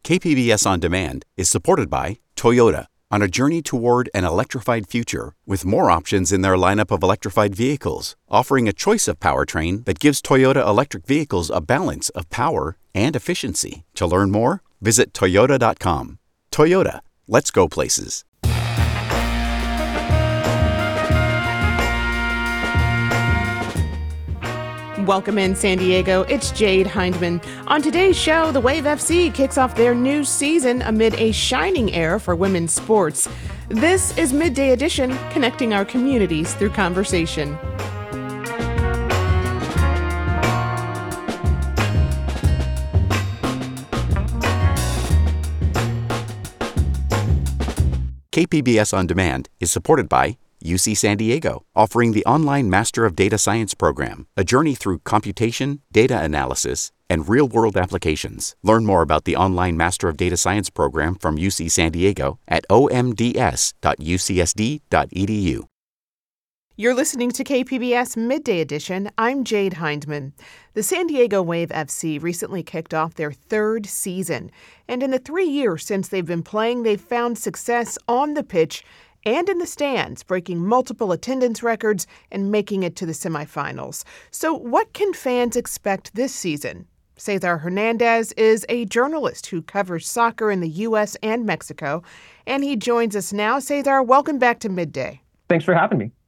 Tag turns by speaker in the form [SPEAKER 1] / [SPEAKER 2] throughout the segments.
[SPEAKER 1] KPBS On Demand is supported by Toyota, on a journey toward an electrified future with more options in their lineup of electrified vehicles, offering a choice of powertrain that gives Toyota electric vehicles a balance of power and efficiency. To learn more, visit Toyota.com. Toyota, let's go places.
[SPEAKER 2] Welcome in San Diego, it's Jade Hindman. On today's show, the Wave FC kicks off their new season amid a shining era for women's sports. This is Midday Edition, connecting our communities through conversation.
[SPEAKER 1] KPBS On Demand is supported by UC San Diego, offering the online Master of Data Science program, a journey through computation, data analysis, and real-world applications. Learn more about the online Master of Data Science program from UC San Diego at omds.ucsd.edu.
[SPEAKER 2] You're listening to KPBS Midday Edition. I'm Jade Hindman. The San Diego Wave FC recently kicked off their third season. And in the 3 years since they've been playing, they've found success on the pitch and in the stands, breaking multiple attendance records and making it to the semifinals. So what can fans expect this season? Cesar Hernandez is a journalist who covers soccer in the U.S. and Mexico, and he joins us now. Cesar, welcome back to Midday.
[SPEAKER 3] Thanks for having me.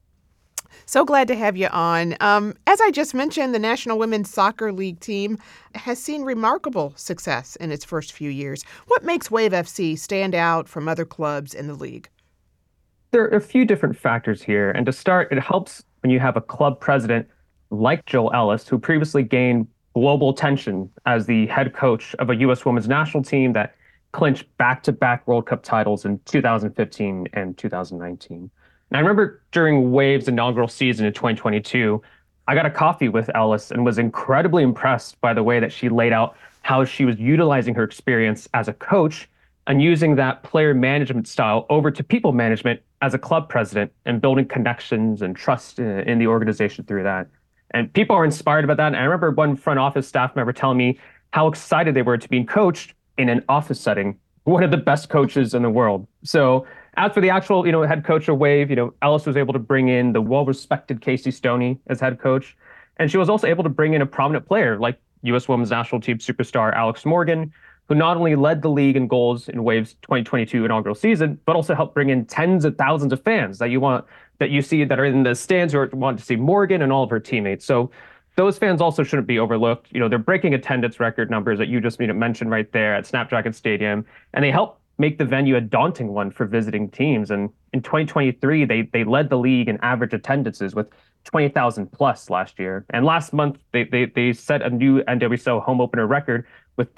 [SPEAKER 2] So glad to have you on. As I just mentioned, the National Women's Soccer League team has seen remarkable success in its first few years. What makes Wave FC stand out from other clubs in the league?
[SPEAKER 3] There are a few different factors here. And to start, it helps when you have a club president like Jill Ellis, who previously gained global attention as the head coach of a U.S. women's national team that clinched back-to-back World Cup titles in 2015 and 2019. And I remember during Wave's inaugural season in 2022, I got a coffee with Ellis and was incredibly impressed by the way that she laid out how she was utilizing her experience as a coach and using that player management style over to people management as a club president and building connections and trust in the organization through that. And people are inspired about that. And I remember one front office staff member telling me how excited they were to be coached in an office setting, one of the best coaches in the world. So as for the actual, head coach of Wave, Ellis was able to bring in the well-respected Casey Stoney as head coach. And she was also able to bring in a prominent player like U.S. Women's National Team superstar Alex Morgan, who not only led the league in goals in Wave's 2022 inaugural season, but also helped bring in tens of thousands of fans that you see that are in the stands who want to see Morgan and all of her teammates. So those fans also shouldn't be overlooked. They're breaking attendance record numbers that you just mentioned right there at Snapdragon Stadium, and they help make the venue a daunting one for visiting teams. And in 2023, they led the league in average attendances with 20,000 plus last year. And last month, they set a new NWSL home opener record with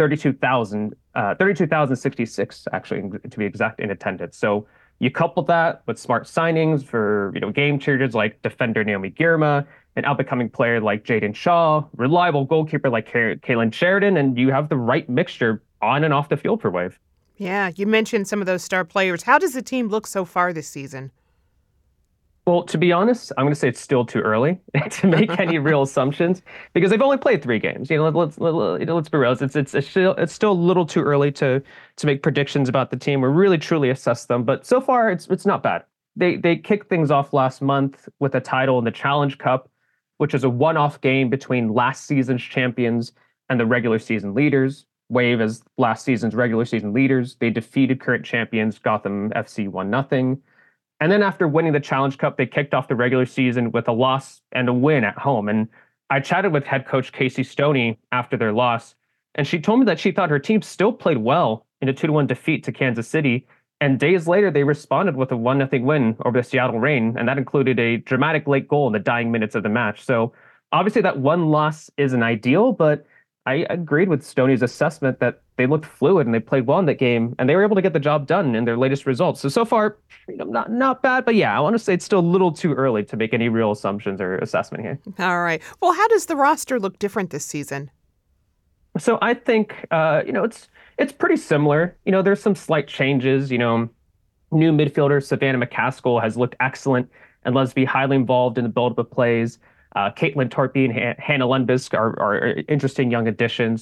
[SPEAKER 3] 32,066 actually, to be exact, in attendance. So you couple that with smart signings for game changers like defender Naomi Girma, an up-and-coming player like Jaden Shaw, reliable goalkeeper like Kaylin Sheridan, and you have the right mixture on and off the field for Wave.
[SPEAKER 2] Yeah, you mentioned some of those star players. How does the team look so far this season?
[SPEAKER 3] Well, to be honest, I'm going to say it's still too early to make any real assumptions because they've only played 3 games. Let's be real. It's still a little too early to make predictions about the team or really truly assess them. But so far, it's not bad. They kicked things off last month with a title in the Challenge Cup, which is a one-off game between last season's champions and the regular season leaders. Wave as last season's regular season leaders. They defeated current champions Gotham FC 1-0. And then after winning the Challenge Cup, they kicked off the regular season with a loss and a win at home. And I chatted with head coach Casey Stoney after their loss, and she told me that she thought her team still played well in a 2-1 defeat to Kansas City. And days later, they responded with a 1-0 win over the Seattle Reign, and that included a dramatic late goal in the dying minutes of the match. So obviously that one loss isn't ideal, but I agreed with Stoney's assessment that they looked fluid and they played well in that game, and they were able to get the job done in their latest results. So far, not bad, but yeah, I want to say it's still a little too early to make any real assumptions or assessment here.
[SPEAKER 2] All right. Well, how does the roster look different this season?
[SPEAKER 3] So I think, it's pretty similar. There's some slight changes. New midfielder Savannah McCaskill has looked excellent and loves to be highly involved in the build-up of plays. Caitlin Torpy and Hannah Lundbisk are interesting young additions.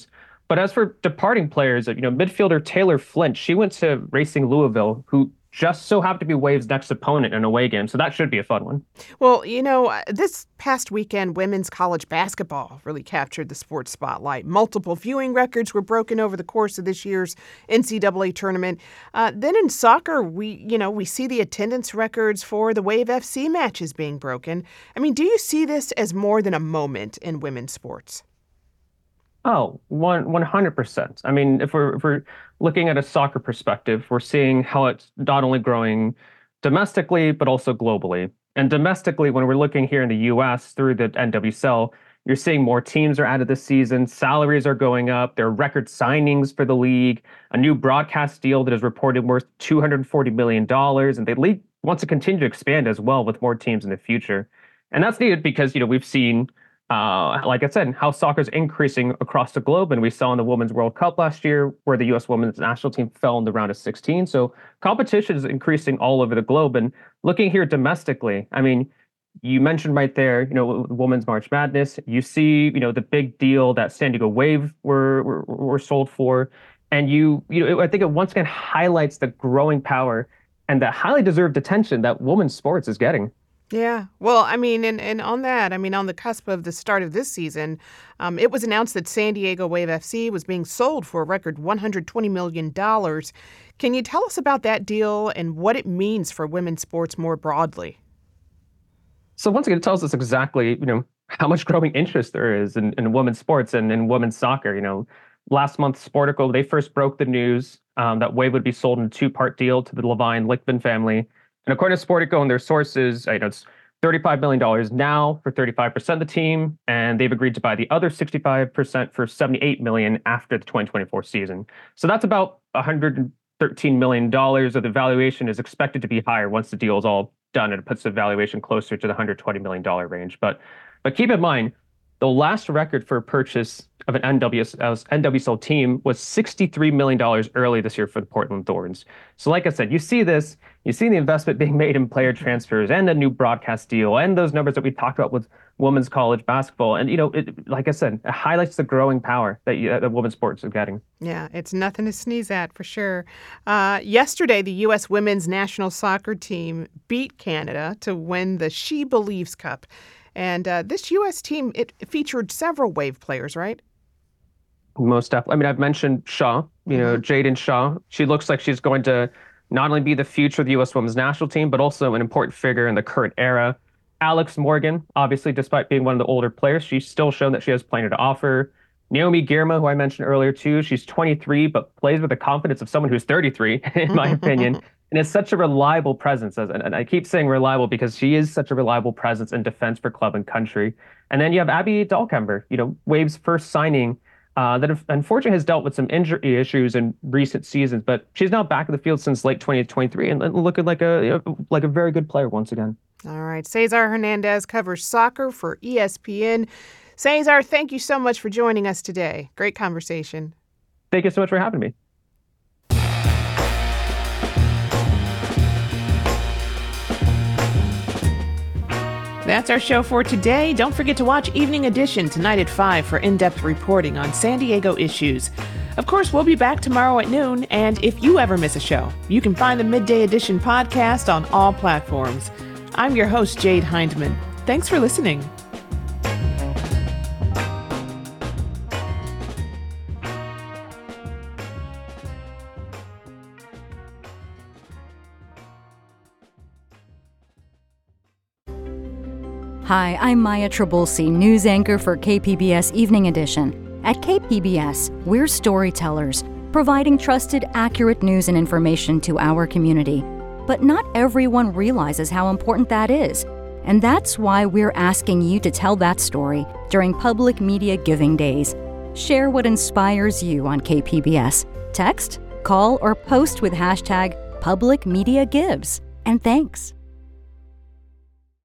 [SPEAKER 3] But as for departing players, midfielder Taylor Flint, she went to Racing Louisville, who just so happened to be Wave's next opponent in an away game. So that should be a fun one.
[SPEAKER 2] Well, this past weekend, women's college basketball really captured the sports spotlight. Multiple viewing records were broken over the course of this year's NCAA tournament. Then in soccer, we see the attendance records for the Wave FC matches being broken. I mean, do you see this as more than a moment in women's sports?
[SPEAKER 3] Oh, 100%. I mean, if we're looking at a soccer perspective, we're seeing how it's not only growing domestically, but also globally. And domestically, when we're looking here in the U.S. through the NWSL, you're seeing more teams are added this season. Salaries are going up. There are record signings for the league, a new broadcast deal that is reported worth $240 million. And the league wants to continue to expand as well with more teams in the future. And that's needed because, we've seen like I said, how soccer is increasing across the globe. And we saw in the Women's World Cup last year where the U.S. women's national team fell in the round of 16. So competition is increasing all over the globe. And looking here domestically, I mean, you mentioned right there, Women's March Madness. You see, the big deal that San Diego Wave were sold for. And I think it once again highlights the growing power and the highly deserved attention that women's sports is getting.
[SPEAKER 2] Yeah. Well, I mean, and on that, I mean, on the cusp of the start of this season, it was announced that San Diego Wave FC was being sold for a record $120 million. Can you tell us about that deal and what it means for women's sports more broadly?
[SPEAKER 3] So once again, it tells us exactly, how much growing interest there is in women's sports and in women's soccer. Last month, Sportico, they first broke the news that Wave would be sold in a two-part deal to the Levine-Lichtman family. And according to Sportico and their sources, it's $35 million now for 35% of the team, and they've agreed to buy the other 65% for $78 million after the 2024 season. So that's about $113 million of the valuation is expected to be higher once the deal is all done, and it puts the valuation closer to the $120 million range. But keep in mind, the last record for purchase of an NWSL team was $63 million early this year for the Portland Thorns. So like I said, you see the investment being made in player transfers and a new broadcast deal and those numbers that we talked about with women's college basketball. And, like I said, it highlights the growing power that women's sports are getting.
[SPEAKER 2] Yeah, it's nothing to sneeze at for sure. Yesterday, the U.S. women's national soccer team beat Canada to win the She Believes Cup. And this U.S. team, it featured several Wave players, right?
[SPEAKER 3] Most definitely. I mean, I've mentioned Shaw, Jaden Shaw. She looks like she's going to not only be the future of the U.S. women's national team, but also an important figure in the current era. Alex Morgan, obviously, despite being one of the older players, she's still shown that she has plenty to offer. Naomi Girma, who I mentioned earlier, too, she's 23, but plays with the confidence of someone who's 33, in my opinion. And is such a reliable presence. And I keep saying reliable because she is such a reliable presence in defense for club and country. And then you have Abby Dahlkemper, Wave's first signing that unfortunately has dealt with some injury issues in recent seasons, but she's now back in the field since late 2023 and looking like a very good player once again.
[SPEAKER 2] All right. Cesar Hernandez covers soccer for ESPN. Cesar, thank you so much for joining us today. Great conversation.
[SPEAKER 3] Thank you so much for having me.
[SPEAKER 2] That's our show for today. Don't forget to watch Evening Edition tonight at 5 for in-depth reporting on San Diego issues. Of course, we'll be back tomorrow at noon, and if you ever miss a show, you can find the Midday Edition podcast on all platforms. I'm your host, Jade Hindman. Thanks for listening.
[SPEAKER 4] Hi, I'm Maya Trabulsi, news anchor for KPBS Evening Edition. At KPBS, we're storytellers, providing trusted, accurate news and information to our community. But not everyone realizes how important that is. And that's why we're asking you to tell that story during Public Media Giving Days. Share what inspires you on KPBS. Text, call, or post with hashtag PublicMediaGives. And thanks.